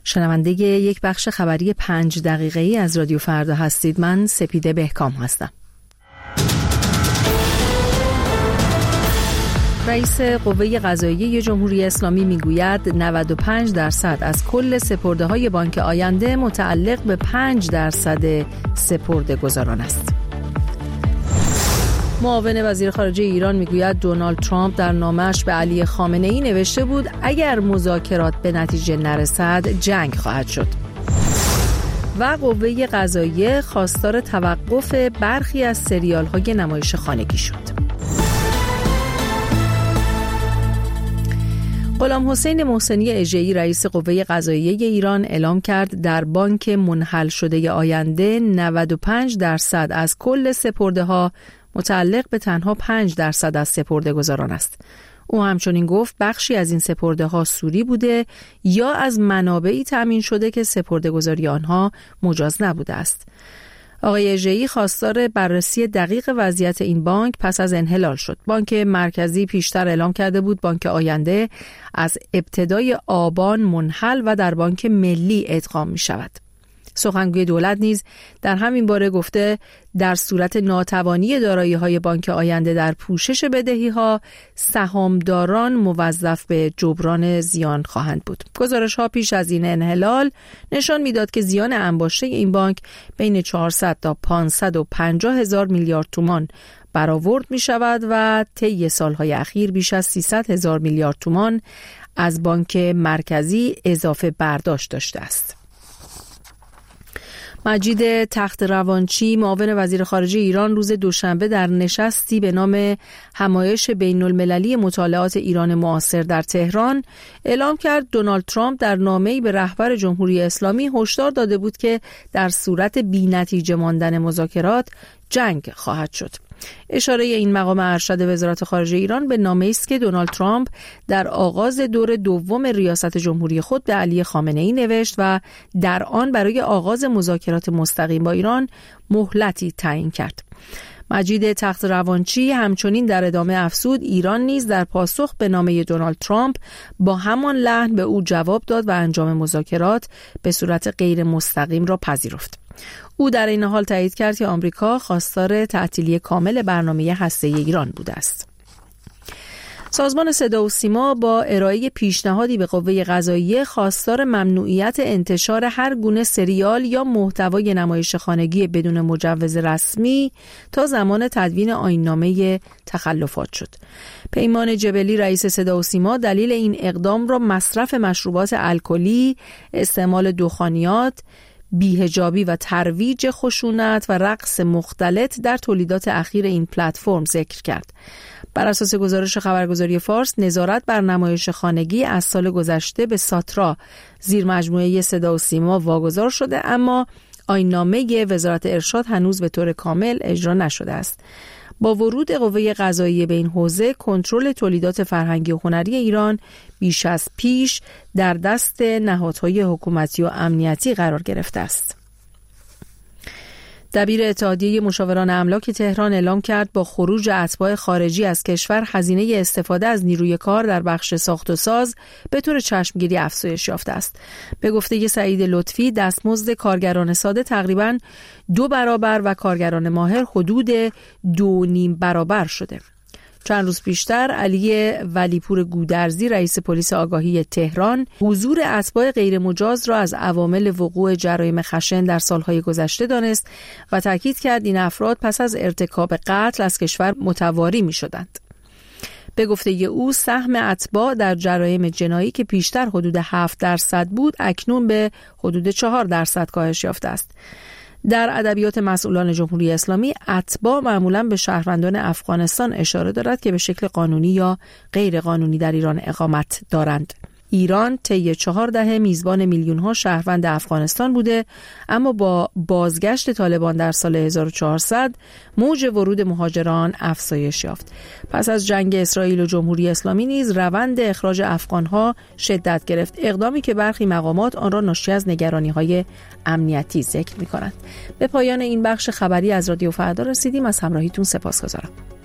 شنونده یک بخش خبری 5 دقیقه‌ای از رادیو فردا هستید. من سپیده بهکام هستم. رئیس قوه قضاییه جمهوری اسلامی میگوید 95% از کل سپرده‌های بانک آینده متعلق به 5% سپرده‌گذاران است. معاون وزیر خارجه ایران میگوید دونالد ترامپ در نامه‌اش به علی خامنه‌ای نوشته بود اگر مذاکرات به نتیجه نرسد جنگ خواهد شد. و قوه قضاییه خواستار توقف برخی از سریال‌های نمایش خانگی شد. غلام حسین محسنی اژه‌ای رئیس قوه قضاییه ایران اعلام کرد در بانک منحل شده آینده 95% از کل سپرده‌ها متعلق به تنها 5% از سپرده‌گذاران است. او همچنین گفت بخشی از این سپرده‌ها سوری بوده یا از منابعی تامین شده که سپرده‌گذاری آنها مجاز نبوده است. آقای اژه‌ای خواستار بررسی دقیق وضعیت این بانک پس از انحلال شد. بانک مرکزی پیشتر اعلام کرده بود بانک آینده از ابتدای آبان منحل و در بانک ملی ادغام می شود. سخنگوی دولت نیز در همین باره گفته در صورت ناتوانی دارایی‌های بانک آینده در پوشش بدهی‌ها، سهامداران موظف به جبران زیان خواهند بود. گزارش‌ها پیش از این انحلال نشان می‌داد که زیان انباشته این بانک بین 400 تا 550 هزار میلیارد تومان برآورد می‌شود و طی سال‌های اخیر بیش از 300 هزار میلیارد تومان از بانک مرکزی اضافه برداشت داشته است. مجید تخت‌روانچی معاون وزیر خارجه ایران روز دوشنبه در نشستی به نام همایش بین‌المللی مطالعات ایران معاصر در تهران اعلام کرد دونالد ترامپ در نامه‌ای به رهبر جمهوری اسلامی هشدار داده بود که در صورت بی‌نتیجه ماندن مذاکرات جنگ خواهد شد. اشاره این مقام ارشد وزارت خارجه ایران به نامه‌ای است که دونالد ترامپ در آغاز دور دوم ریاست جمهوری خود به علی خامنه‌ای نوشت و در آن برای آغاز مذاکرات مستقیم با ایران مهلتی تعیین کرد. مجید تخت‌روانچی همچنین در ادامه افزود ایران نیز در پاسخ به نامه دونالد ترامپ با همان لحن به او جواب داد و انجام مذاکرات به صورت غیر مستقیم را پذیرفت. او در این حال تایید کرد که آمریکا خواستار تعطیلی کامل برنامه هسته‌ای ایران بوده است. سازمان صدا و سیما با ارائه پیشنهادی به قوه قضاییه خواستار ممنوعیت انتشار هر گونه سریال یا محتوای نمایش خانگی بدون مجوز رسمی تا زمان تدوین آیین‌نامه تخلفات شد. پیمان جبلی رئیس صدا و سیما دلیل این اقدام را مصرف مشروبات الکلی، استعمال دخانیات، بی‌حجابی و ترویج خشونت و رقص مختلط در تولیدات اخیر این پلتفرم ذکر کرد. بر اساس گزارش خبرگزاری فارس، نظارت بر نمایش خانگی از سال گذشته به ساترا زیر مجموعه صدا و سیما واگذار شده، اما آیین‌نامه وزارت ارشاد هنوز به طور کامل اجرا نشده است. با ورود قوه قضاییه به این حوزه، کنترل تولیدات فرهنگی و هنری ایران بیش از پیش در دست نهادهای حکومتی و امنیتی قرار گرفته است. دبیر اتحادیه مشاوران املاک تهران اعلام کرد با خروج اتباع خارجی از کشور هزینه استفاده از نیروی کار در بخش ساخت و ساز به طور چشمگیری افزایش یافته است. به گفته سعید لطفی دستمزد کارگران ساده تقریباً 2 برابر و کارگران ماهر حدود 2.5 برابر شده. چند روز پیشتر علی ولیپور گودرزی رئیس پلیس آگاهی تهران حضور اتباع غیر مجاز را از عوامل وقوع جرایم خشن در سالهای گذشته دانست و تاکید کرد این افراد پس از ارتکاب قتل از کشور متواری می شدند. به گفته او سهم اتباع در جرایم جنایی که پیشتر حدود 7% بود اکنون به حدود 4% کاهش یافته است. در ادبیات مسئولان جمهوری اسلامی اتباع معمولاً به شهروندان افغانستان اشاره دارد که به شکل قانونی یا غیر قانونی در ایران اقامت دارند. ایران طی 4 دهه میزبان میلیون‌ها شهروند افغانستان بوده، اما با بازگشت طالبان در سال 1400 موج ورود مهاجران افزایش یافت. پس از جنگ اسرائیل و جمهوری اسلامی نیز روند اخراج افغان‌ها شدت گرفت، اقدامی که برخی مقامات آن را ناشی از نگرانی‌های امنیتی ذکر می‌کنند. به پایان این بخش خبری از رادیو فردا رسیدیم. از همراهیتون سپاسگزارم.